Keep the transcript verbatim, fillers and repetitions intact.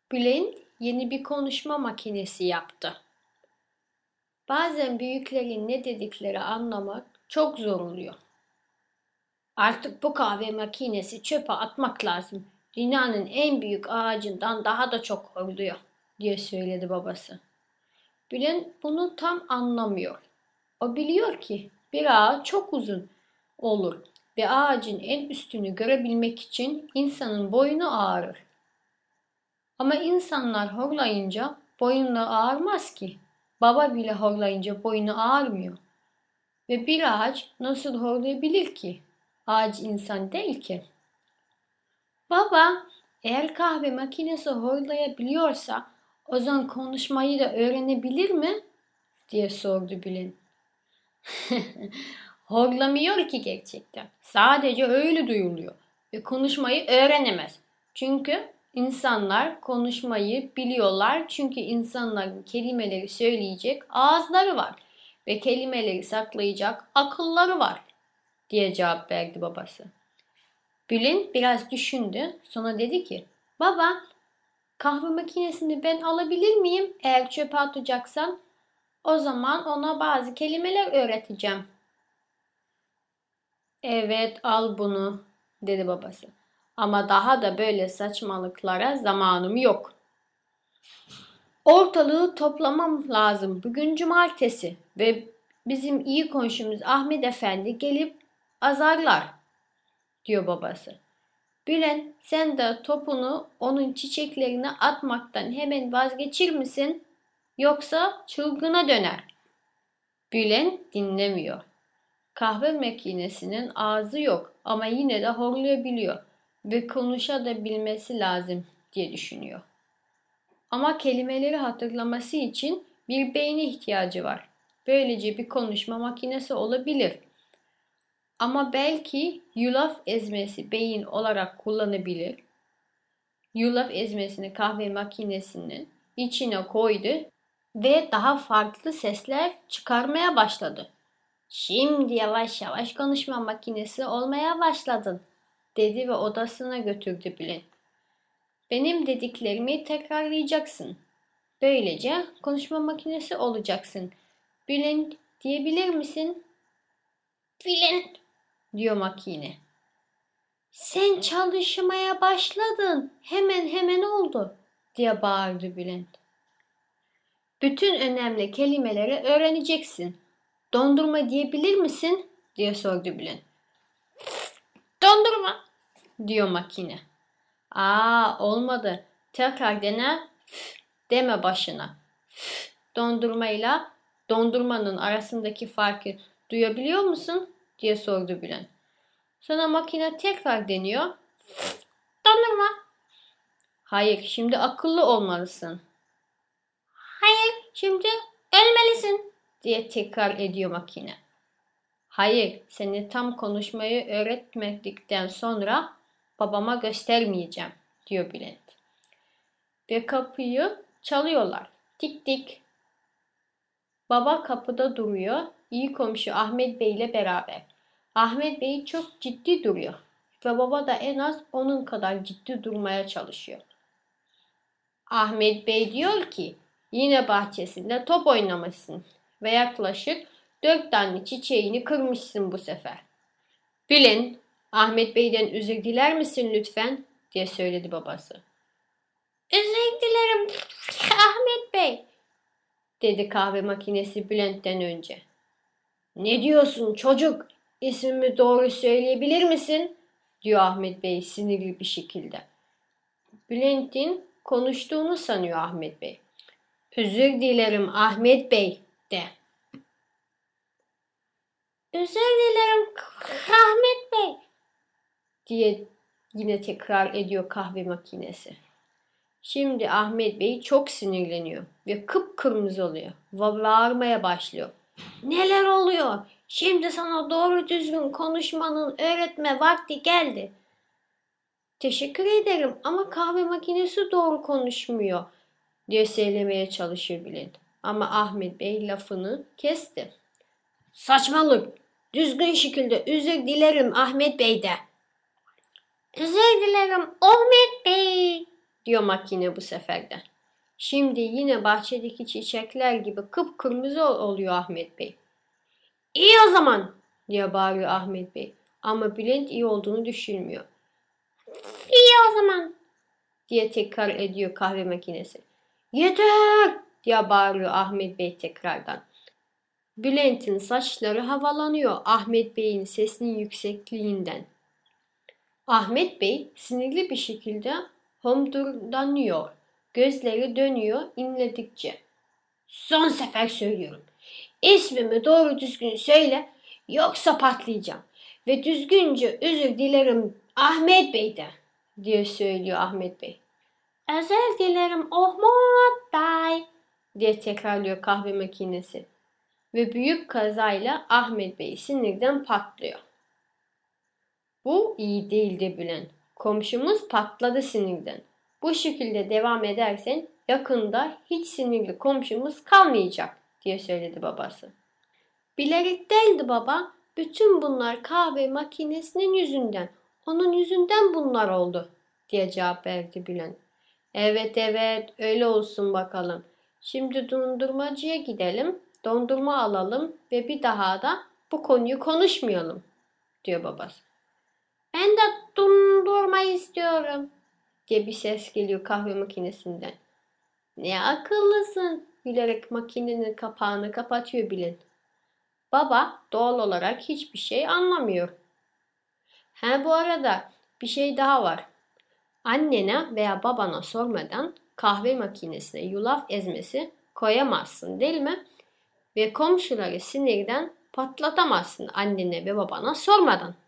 Bülent yeni bir konuşma makinesi yaptı. Bazen büyüklerin ne dedikleri anlamak çok zor oluyor. Artık bu kahve makinesi çöpe atmak lazım. Dünyanın en büyük ağacından daha da çok horluyor, diye söyledi babası. Bülent bunu tam anlamıyor. O biliyor ki bir ağaç çok uzun olur ve ağacın en üstünü görebilmek için insanın boynu ağrır. Ama insanlar horlayınca boyunları ağrımaz ki. Baba bile horlayınca boynu ağrmıyor. Ve bir ağaç nasıl horlayabilir ki? Ağaç insan değil ki. Baba, eğer kahve makinesi horlayabiliyorsa o zaman konuşmayı da öğrenebilir mi? Diye sordu Bülent. Horlamıyor ki gerçekten. Sadece öyle duyuluyor. Ve konuşmayı öğrenemez. Çünkü insanlar konuşmayı biliyorlar. Çünkü insanların kelimeleri söyleyecek ağızları var. Ve kelimeleri saklayacak akılları var, diye cevap verdi babası. Bülent biraz düşündü. Sonra dedi ki, baba, kahve makinesini ben alabilir miyim? Eğer çöpe atacaksan o zaman ona bazı kelimeler öğreteceğim. Evet, al bunu, dedi babası. Ama daha da böyle saçmalıklara zamanım yok. Ortalığı toplamam lazım. Bugün cumartesi ve bizim iyi komşumuz Ahmet Efendi gelip azarlar, diyor babası. Bülent, sen de topunu onun çiçeklerine atmaktan hemen vazgeçir misin? Yoksa çılgına döner. Bülent dinlemiyor. Kahve makinesinin ağzı yok ama yine de horlayabiliyor ve konuşabilmesi lazım diye düşünüyor. Ama kelimeleri hatırlaması için bir beyne ihtiyacı var. Böylece bir konuşma makinesi olabilir. Ama belki yulaf ezmesi beyin olarak kullanabilir. Yulaf ezmesini kahve makinesinin içine koydu ve daha farklı sesler çıkarmaya başladı. Şimdi yavaş yavaş konuşma makinesi olmaya başladın, dedi ve odasına götürdü Bülent. Benim dediklerimi tekrarlayacaksın. Böylece konuşma makinesi olacaksın. Bülent, diyebilir misin? Bülent, diyor makine. Sen çalışmaya başladın. Hemen hemen oldu, diye bağırdı Bülent. Bütün önemli kelimeleri öğreneceksin. Dondurma diyebilir misin? Diye sordu Bülent. Dondurma, diyor makine. Aa, olmadı. Tekrar dene. Deme başına. Dondurmayla dondurmanın arasındaki farkı duyabiliyor musun? Diye sordu Bülent. Sonra makine tekrar deniyor. Dondurma. Hayır, şimdi akıllı olmalısın. Hayır, şimdi ölmelisin, diye tekrar ediyor makine. Hayır, seni tam konuşmayı öğretmedikten sonra babama göstermeyeceğim, diyor Bülent. Ve kapıyı çalıyorlar. Tik tik. Baba kapıda duruyor. İyi komşu Ahmet Bey ile beraber. Ahmet Bey çok ciddi duruyor. Ve baba da en az onun kadar ciddi durmaya çalışıyor. Ahmet Bey diyor ki, yine bahçesinde top oynamışsın ve yaklaşık dört tane çiçeğini kırmışsın bu sefer. Bülent, Ahmet Bey'den özür diler misin lütfen, diye söyledi babası. Özür dilerim Ahmet Bey, dedi kahve makinesi Bülent'ten önce. Ne diyorsun çocuk? İsmimi doğru söyleyebilir misin? Diyor Ahmet Bey sinirli bir şekilde. Bülent'in konuştuğunu sanıyor Ahmet Bey. Özür dilerim Ahmet Bey, de. Özür dilerim Ahmet Bey, diye yine tekrar ediyor kahve makinesi. Şimdi Ahmet Bey çok sinirleniyor ve kıpkırmızı oluyor ve bağırmaya başlıyor. Neler oluyor? Şimdi sana doğru düzgün konuşmanın öğretme vakti geldi. Teşekkür ederim ama kahve makinesi doğru konuşmuyor, diye söylemeye çalışıyor Bülent. Ama Ahmet Bey lafını kesti. Saçmalık. Düzgün şekilde özür dilerim Ahmet Bey de. Özür dilerim Ahmet Bey, diyor makine bu sefer de. Şimdi yine bahçedeki çiçekler gibi kıpkırmızı oluyor Ahmet Bey. İyi o zaman diye bağırıyor Ahmet Bey. Ama Bülent iyi olduğunu düşünmüyor. İyi o zaman diye tekrar ediyor kahve makinesi. Yeter diye bağırıyor Ahmet Bey tekrardan. Bülent'in saçları havalanıyor Ahmet Bey'in sesinin yüksekliğinden. Ahmet Bey sinirli bir şekilde homurdanıyor. Gözleri dönüyor inledikçe. Son sefer söylüyorum. İsmimi doğru düzgün söyle yoksa patlayacağım. Ve düzgünce özür dilerim Ahmet Bey de diye söylüyor Ahmet Bey. Özür dilerim Ahmet Bey diye tekrarlıyor kahve makinesi. Ve büyük kazayla Ahmet Bey sinirden patlıyor. Bu iyi değildi Bülent. Komşumuz patladı sinirden. Bu şekilde devam edersen yakında hiç sinirli komşumuz kalmayacak diye söyledi babası. Bilerek değildi baba. Bütün bunlar kahve makinesinin yüzünden. Onun yüzünden bunlar oldu diye cevap verdi Bülent. Evet evet öyle olsun bakalım. Şimdi dondurmacıya gidelim, dondurma alalım ve bir daha da bu konuyu konuşmayalım diyor babası. Ben de dondurma istiyorum diye bir ses geliyor kahve makinesinden. Ne akıllısın gülerek makinenin kapağını kapatıyor Bülent. Baba doğal olarak hiçbir şey anlamıyor. He bu arada bir şey daha var. Annene veya babana sormadan kahve makinesine yulaf ezmesi koyamazsın değil mi? Ve komşuları sinirden patlatamazsın annene ve babana sormadan.